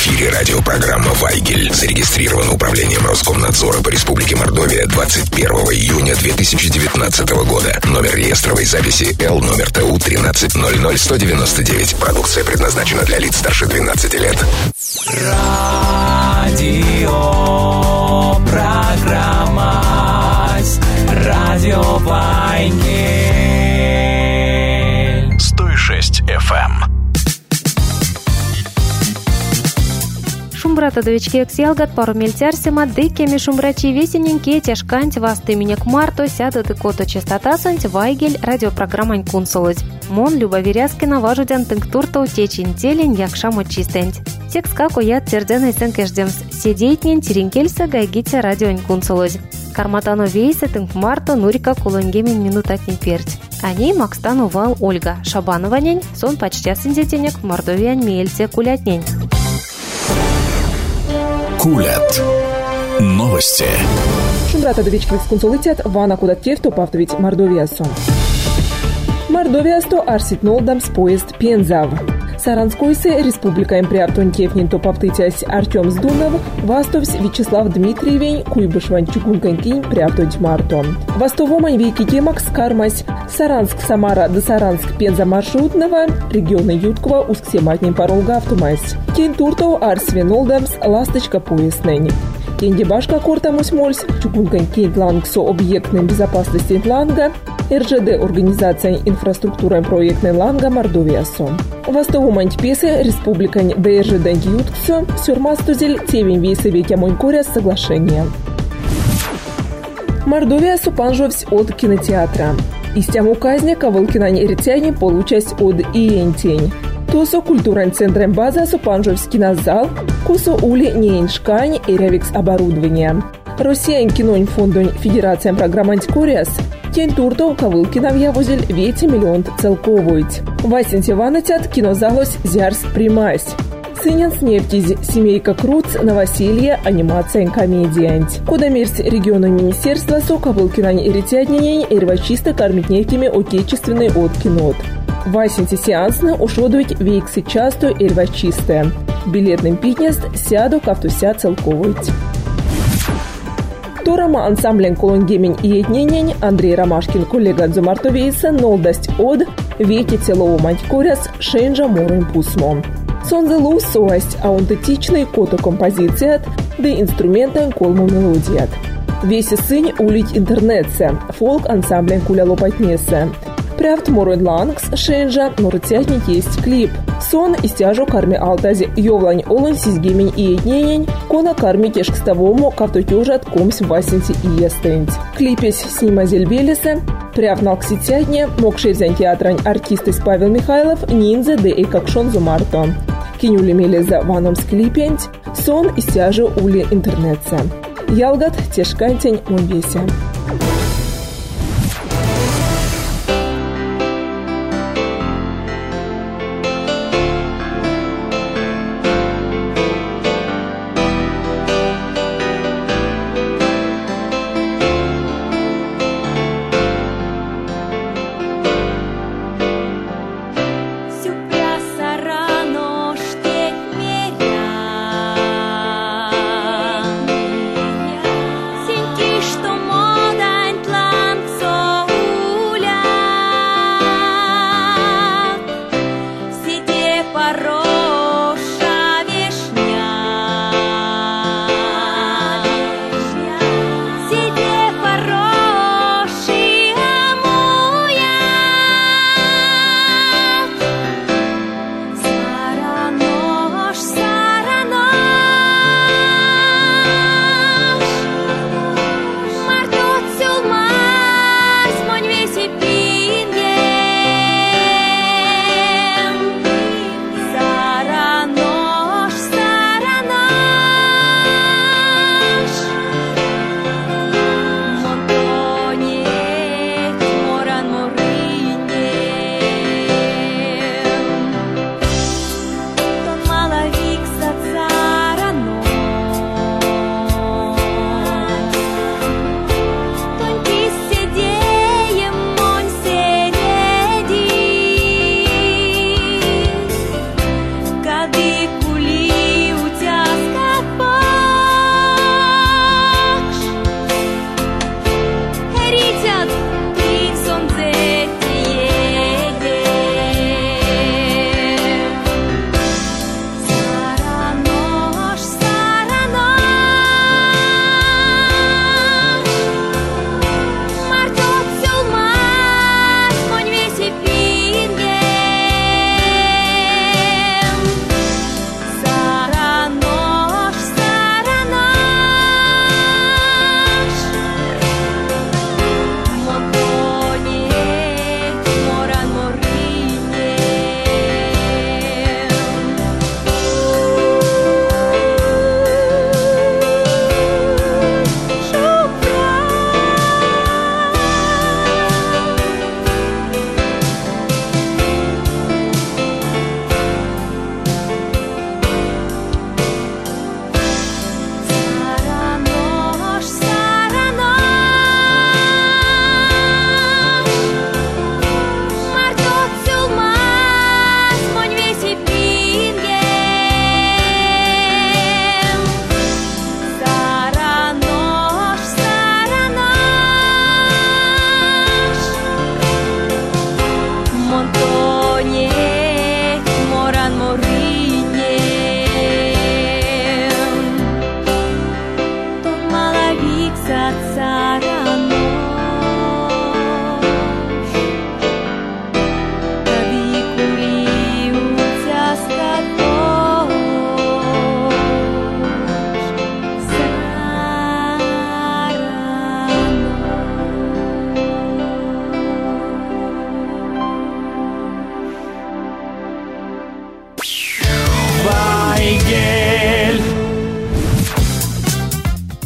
эфире радиопрограмма «Вайгель». Зарегистрирована Управлением Роскомнадзора по Республике Мордовия 21 июня 2019 года. Номер реестровой записи Л, номер ТУ 1300199. Продукция предназначена для лиц старше 12 лет. Радиопрограмма «Радио Вайгель». 106 FM. Шумбрата довички эксьялгат пару мельтярсима дыкеми шумбрачи весененькие тяжканти вас тыменек марто сядут и кото частота сонть Вайгель радиопрограммань кунсолось. Мон Люба Веряскина важудян тынктурта утечин телень якшамо чистенть. Текст как уят терденой сенкеждемс сидейтнен теренкельса гайгите радионь кунсолось. Карматано вейсе тынк марто нурика кулангемин минутатнен перть. Они Макстану вал Ольга Шабанованень сон почти синдетенек в Мордовиань мельте кулятнень. Кулят. Новости. Шумбрата довички консулитет вана кудат кефту павтовить Мордовиясу. Мордовиясто арсит нолдам с поезд Пензав. Саранскойсе республика имприартон кефнин топовтытясь Артем Сдунов, Вастовс Вячеслав Дмитриевень, Куйбышвань Чугунканькинь приартонь Мартон. Вастовомань вейки кемакс кармась Саранск-Самара до Саранск-Пенза маршрутного, региона Юткова усксематнин паролга автомайс. Кен турто арсве нолдамс ласточка поезднень. Кендебашка кортамус мольс, Чугунканькинь лангсо объектной безопасности ланга, РЖД организация инфраструктуры проектной ланга Мордовиясо. Вастовомань песе республикань ДРЖД Ютксо, сюрмастузель тевень вейсовеке монькоря соглашения. Мордовиясу панжовсь от кинотеатра. Истям указня Кавылкинань Эритяне получасть от Иентень. Тосо культурань центром база супанжовсь кинозал, косо ули неиншкань и ревикс оборудования. Россиян кинонь фондонь Федерациям программанть Кориас, тень турто Кавылкина вьявозель вети миллион целковоить. Васенте ванатят кинозалось зярс примась. Сынянс нефтиз семейка Круц, новоселье, анимация комедиянть. Кодамерсь региона министерства со Кавылкинань Эритяднинень эрвачисто кормить нефтями отечественный от кинот. Васенте сеансна ушодують вейксы часто эрвачисте. Билетным питнест сяду кавтуся целковоить. Торама ансамблен колонгемень и этненень Андрей Ромашкин коллега Дзумартовейса нолдасть од веки целого матькоряс шенжа морым пусмо. Сонзелу соасть аунтетичный кото композицият, да инструментен колму мелодият. Веси сынь улить интернетсе, фолк ансамблен куля лопатнесе. Прявт мород лангс шенжа, норотятник есть клип. Сон истяжу карми алтази йовлань олань сизгемень и этненень, кона карми кешкставому кавтотюжат комсь васенти и естенить. Клипесь снима зельбелесе, пряв налкситятне, мокшевзян театрань артистис Павел Михайлов, ниндзя де экакшон зумарто. Кинюли мелеза ваном склипенть, сон истяжу ули интернетсе. Ялгат тешкантень монбесе. Кули у тебя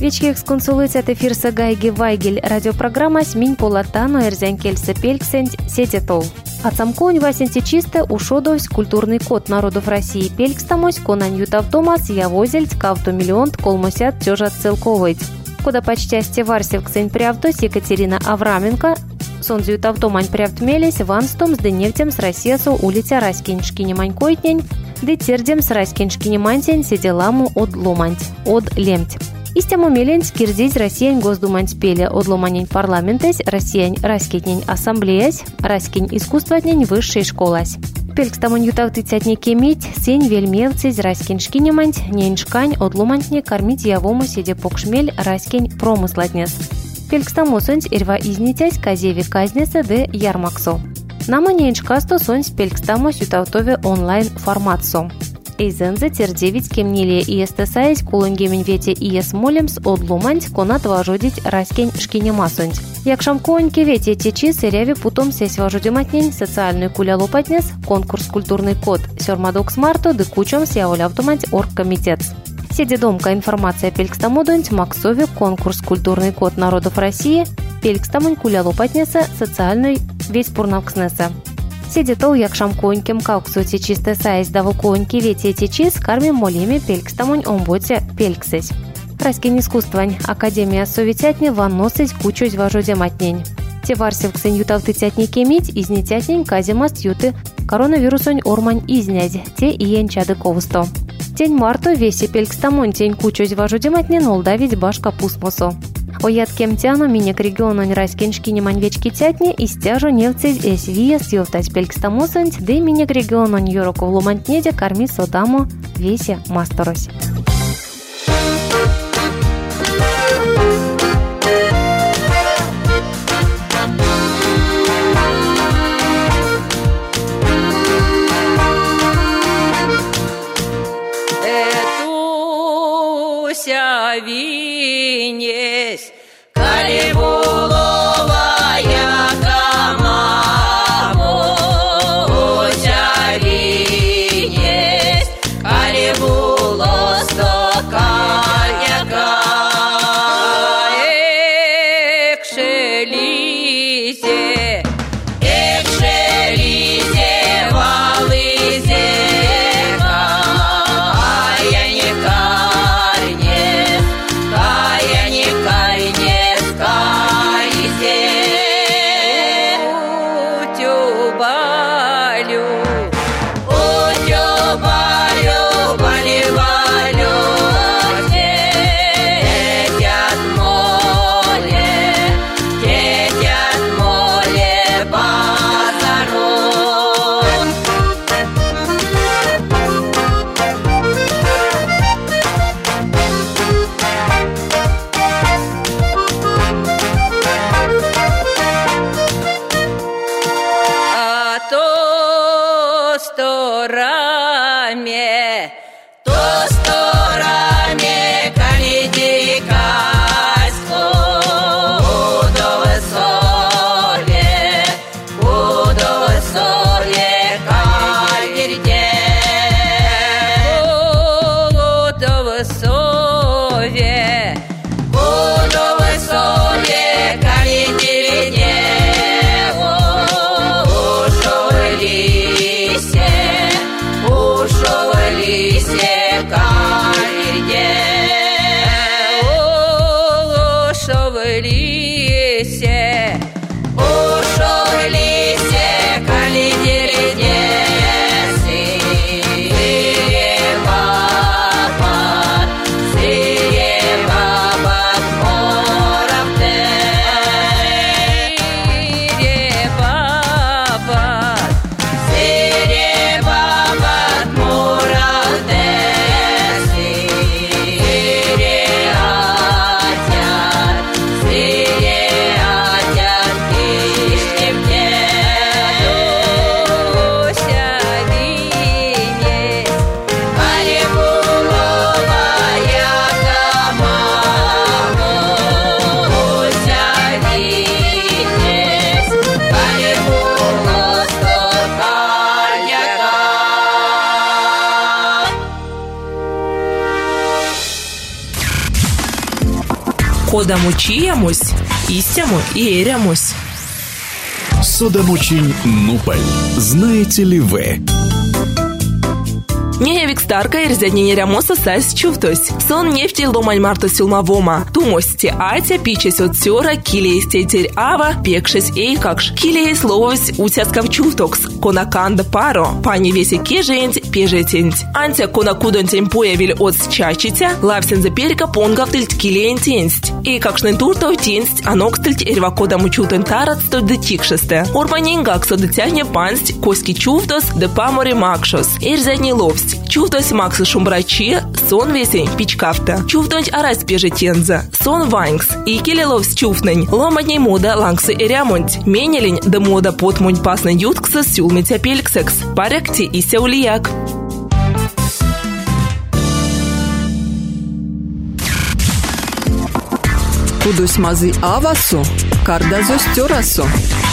Вечких сконсулыцят эфирса Гайги Вайгель радиопрограмма «Сминь полатану эрзян кельса пельксенть сететол». Ацамконь васенти чисто ушодовсь культурный код народов России пелькстамось конань ютавтомас явозельть кавто миллионт колмосят тёжа целковойт. Куда почти стеварсев ксень прявтось Екатерина Авраменко, сонзю ютавтомань прявтмелись ванстом с деневтем с Россиесу улица Раскиншкинемань койтнень, де тердем с Раскиншкинемантень сиделаму от ломанть, от лемть. Истему меленць кирдить Россиян Госдумань пеле одломанень парламентесь, Россиян раскетнень ассамблеясь, раскинь искусствотнень высшей школась. Пелькстамон ютавтыцятне кемить, сень вельмевцись раскиншкинеманть, неньшкань одломантне кормить явому седе покшмель раскинь промыслатнес. Пелькстамосонь ирва изнитясь казеви казнеса де ярмаксо. Нама неньшкасто сонь пелькстамос ютавтове онлайн форматсо. Эйзензе тердевить кемнилие ИСТСАИС кулонгемень вете ИС молемс одлуманть конат важодить раскень шкинемасонь. Якшам кооньке вете течи сыряви путом сесь важодиматнень социальную кулялопатнес конкурс культурный код сёрмадокс марто де кучом сяолявтомать оргкомитет. Седедомка информация пелькстамодонь максови конкурс культурный код народов России пелькстамонь кулялопатнеса социальный весь пурнавкснеса. Седетол якшам коонькем кауксу течисте сайс давал кооньки вете течис кармим молеме пелькстамонь омботе пельксесь. Раскин искусствань Академия советятне ванносыть кучусь важодематнень. Те варсев ксень ютавтыцятне кемить изнитятнень каземаст юты коронавирусонь ормань изнязь те иенчады ковусто. Тень марто весе пелькстамонь тень кучусь важодематне нолдавить башка пусмосо. Оят кемтяно минек региононь раскиншкинемань вечки тятне и стяжо невцезь эсвия съевтать пелькстамосонь де минек региононь юроков ломантнеде карми содаму весе масторось. Винесь, Калибуловая камаму, винесь, Калибуло стоканяка, экшелизе, валызе, ушел лисе, ходамучиямусь, истяму и эрямусь. Содомучинь Нуполь. Знаете ли вы? Не викстарка и резяднение рямоса сась чуфтось. Сон нефти ломань марто силмавома. Тумости атя пичась от сёра, килеис тетерь ава, пекшись эйкакш. Килеис ловось утяскав чуфтокс. Конаканда паро, пани веси кеженть, пежетенть. Антя конакудонтень появиль от счачитя, лавсен за перека понгавтыльть килеентенсть. Эйкакшный туртов тенсть, анокстыльть эрвакодаму чутен таратсто детикшесте. Орбанингак содетяне пансть, коски чуфтос, де памори макшос. Эрзядний ловсть. Чуфтось максы шумбрачи, сон весень пичкафта. Чуфтонь арась пежетенза, сон вайнгс. И келеловс чуфнень, ломадней мода лангсы эрямонть. Менелень да мода потмунь пасный юткса сюлмитя пельксекс. Парякти и сяулияк. Кудось мазы авасу, кардазо стёрасу.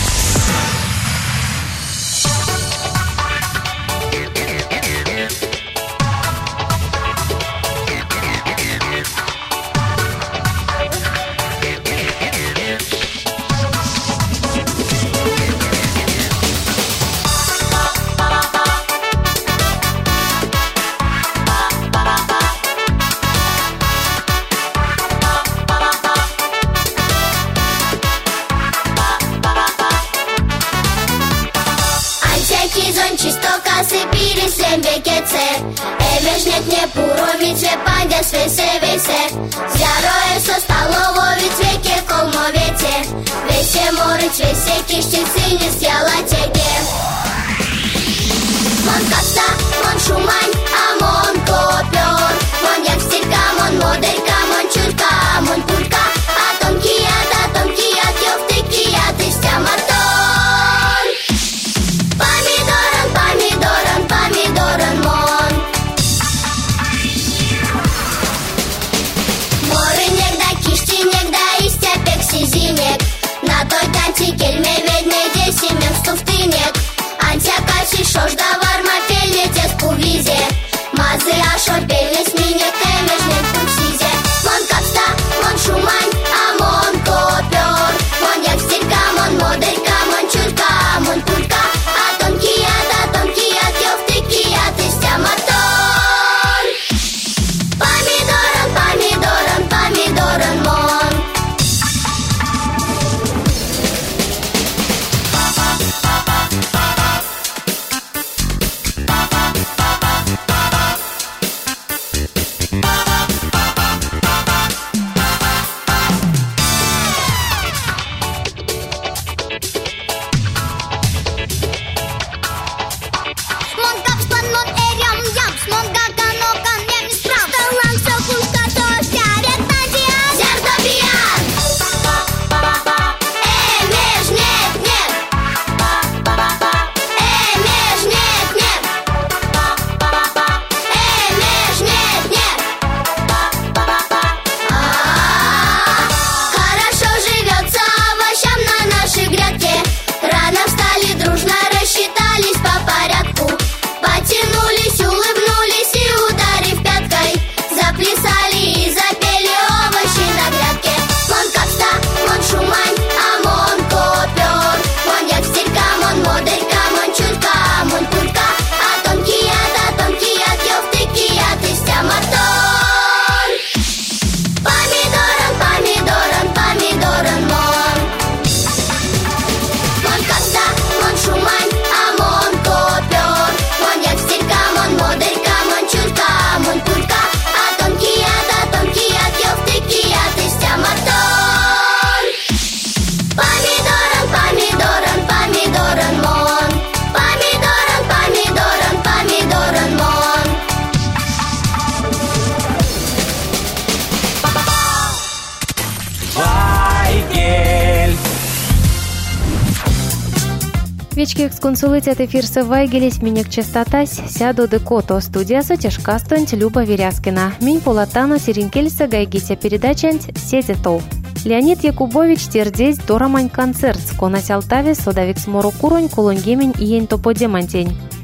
Вечки эксконсулитет эфирсы вайгелись минек частотась, сяду декото студия сотяжкастонть Люба Веряскина. Минь полатана сиринкельса гайгитя передачант седетов. Леонид Якубович тердесь дорамань концерт, сконась Алтаве содавик смору куронь колонгемень и ень топодемантень.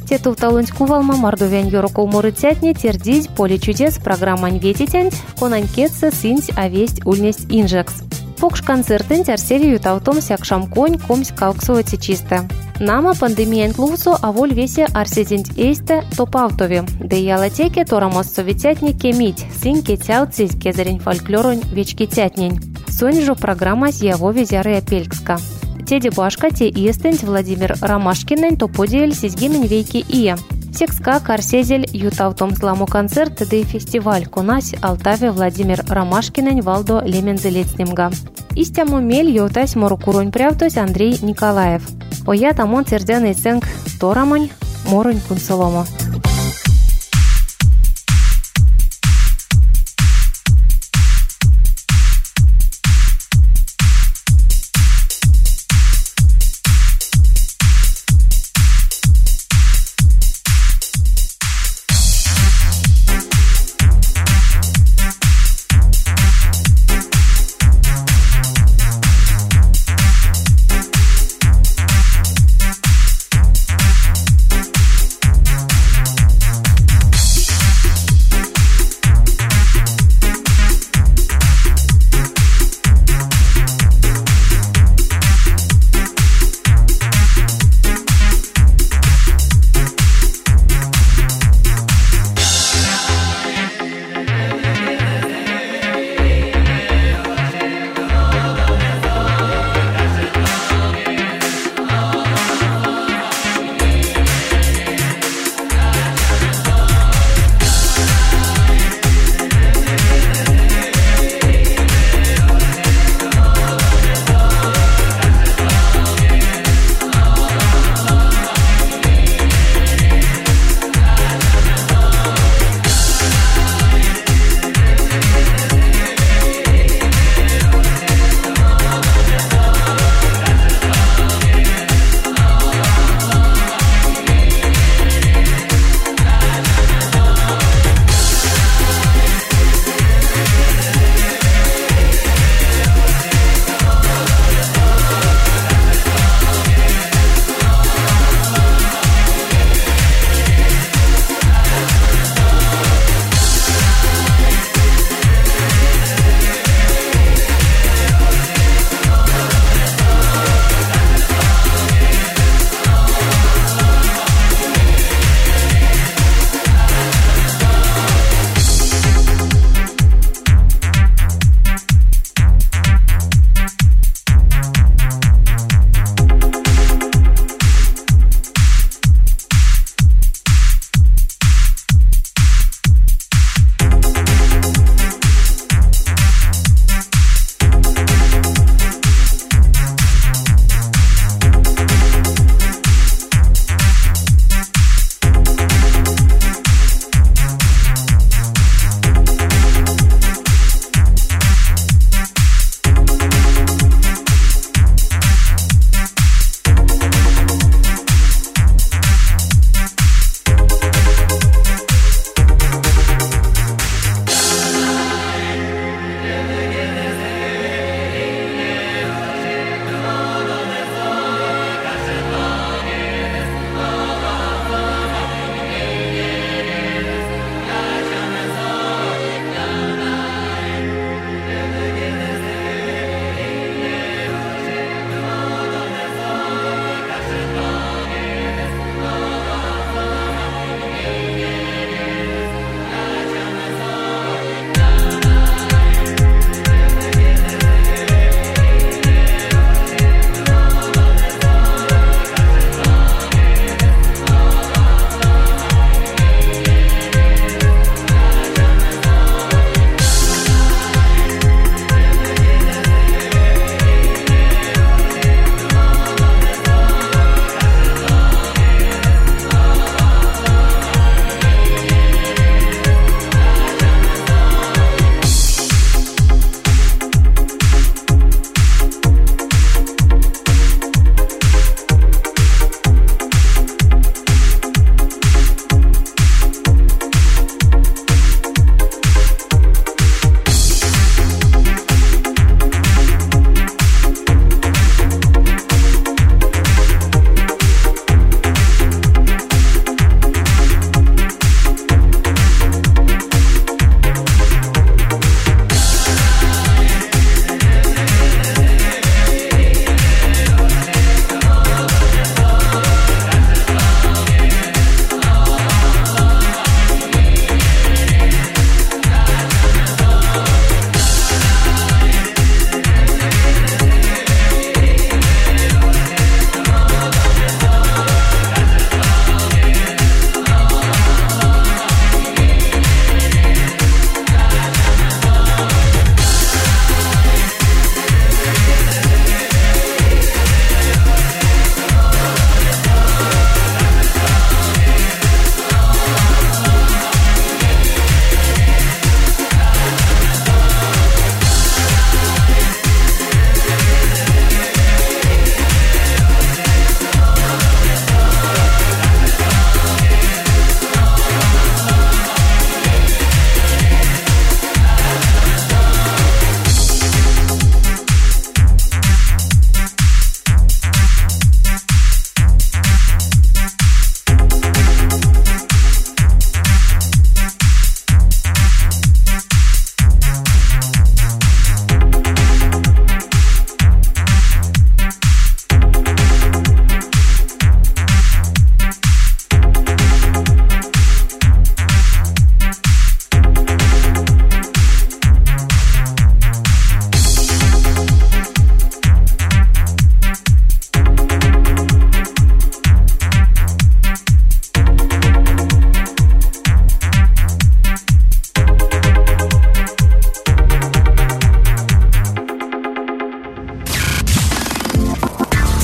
Тету талонську валма мордовян йорокол морыцятне тердить поле чудес программань ветитянь, конанькетса синсь авесть ульнесть инжекс. Покш концертен терсели ютавтом сякшам конь комсь калксовати чисто. Нама пандемиян клусу аволь весе арсезинт эйсте топавтови, да ялатеке торамос советятне кемить, син кетял цись кезерень фольклорон вечкетятнень. Сонь же программа з'яво везяры апелькска. Теди башка те истент Владимир Ромашкинен то подель сизгимен вейки ия. Секска карсезель ютавтом сламу концерт да и фестиваль конась Алтаве Владимир Ромашкинен валдо лемензелецнемга. Истяму мель йотась морукуронь прявтось Андрей Николаев. Оя тамон цердяный ценг торамань моронь кунцеломо.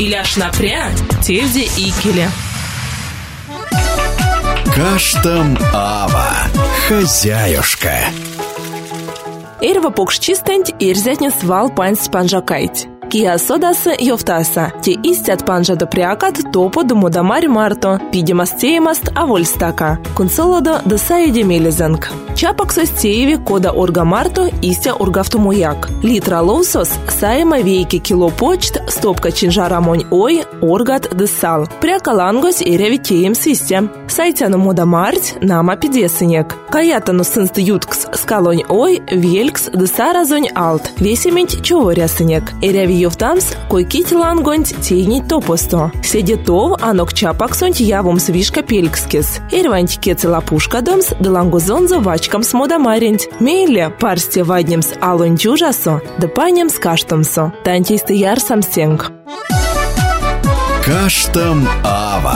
Или аж напря, тевде икеле. Каштам Ава. Хозяюшка. Эрва покшчистэнть ирзятне свал пансть панжакайть. Кия содасы йофтаса, те истят панжа до приакат топо до модамарь марто, пидемас теемаст авольстака, консолодо до саиде мелезенг. Чапак состееви кода орга марто истя оргавтомуяк. Литра лоусос саема вейки кило почт, стопка чинжарамонь ой, оргат де сал. Приакалангос эряви теем систя. Сайтяну модамарть нама пидесынек. Каятану сынст юткс скалонь ой, велькс де саразонь алт. Весемень чуорясынек. Эряви Йовтамс, кой кить лангонть тейнить топосто. Седетов, анок чапак сонть явом свишка пелькскис. Эрванть кеце лапушка домс, да лангозонзо вачкам с модамаренть. Мейле парсте ваднем с алонь тюжасо, да панем с каштамсо. Тантисты яр самсенг. Каштам Ава.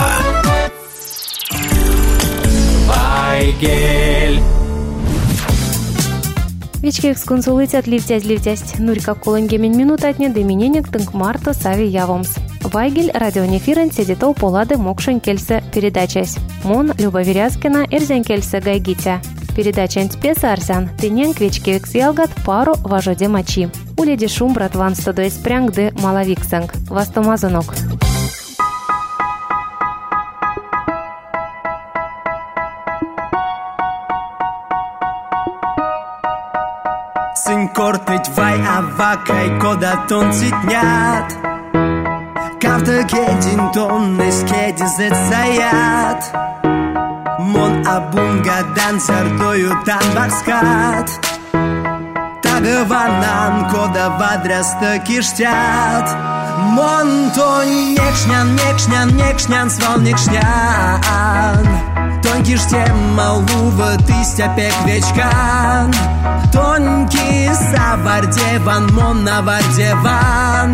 Вайгель. Вичкекс консулитят ливтясь, нурька колонгемень минутатне демененек тынк марто сави явомс. Вайгель радионефирен седетов полады мокшен кельсе передачась. Мон Люба Верязкина эрзен кельсе гайгитя. Передача спеса арсян, тынен квичкекс ялгат пару важоде мачи. Уледи шум братван стодо испрянг де малавиксанг. Вастомазонок. Syn kortыть vai avakay koda ton citnят. Kavta gedin ton eskedizet sayat. Mon abunga dancer doyutan bakskat. Tagavanan koda vadrasta kiştят. Mon ton nekşnyan sval nekşnyan. Ton kiştem maluva tistya pek večkan. Тонкий савардеван, монавардеван.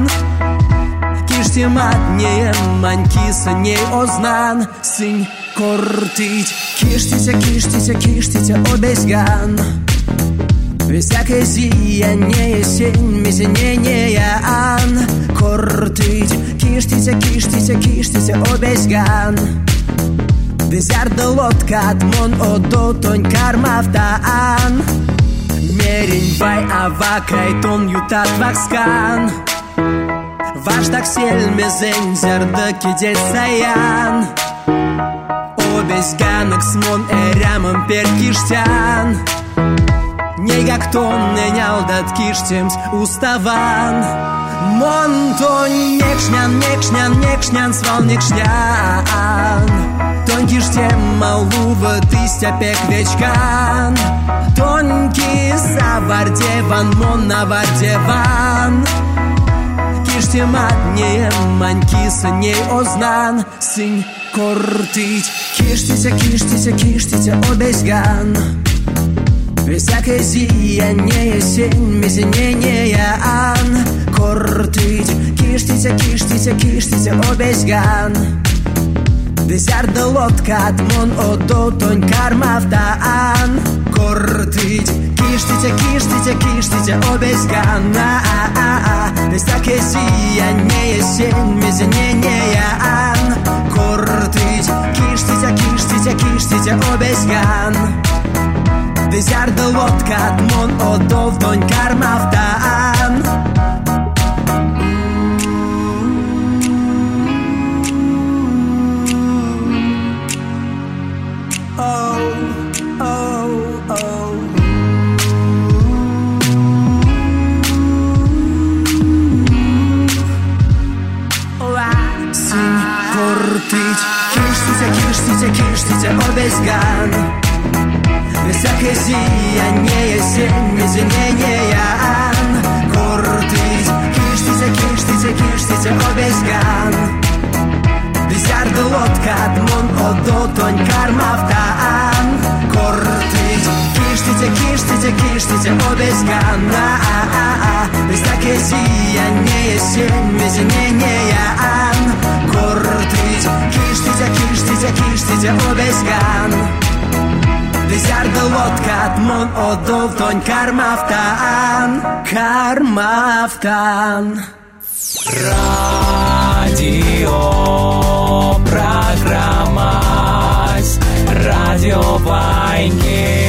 Киштемат не манькиса не ознан. Сынь кортить. Киштите обезган. Всякое зияние есень, мезенение ан. Кортить. Киштите обезган. Дезярда лодка мон одо тонь кармавтаан. Мерень вай авакай тон ютат вакскан. Ваш так сельме зензерда кидет саян. Обезганок смон эрямом перкиштян. Негак тон ненялдат киштемс уставан. Мон тон некшнян свал некшнян. Тонкий штем малува тыстя пек вечкан. Тонкий савардеван, монавардеван. Киштемат не манькиса не ознан. Сынь кортить. Киштите обезган. Всякое зияние есень, мезенение ан. Кортить. Киштите обезган. Дезярда лодка мон одо тонь кармавтаан. Кортить. Киштите обезган. Всякое зияние есень, мезенение ан. Кортить. Киштите обезган. Дезярда лодка мон одо тонь кармавтаан. Киштите обезган. Всякое зияние есень, мезенение ан. Кортить. Киштите обезган. Дезярда лодка мон одо тонь кармавтаан. Кортить. Киштите обезган. Всякое зияние есень, мезенение ан. Кортить. Киштите обезган. Дезярда лодка мон одо тонь кармавтаан. Радио программа Радио Вайнгель.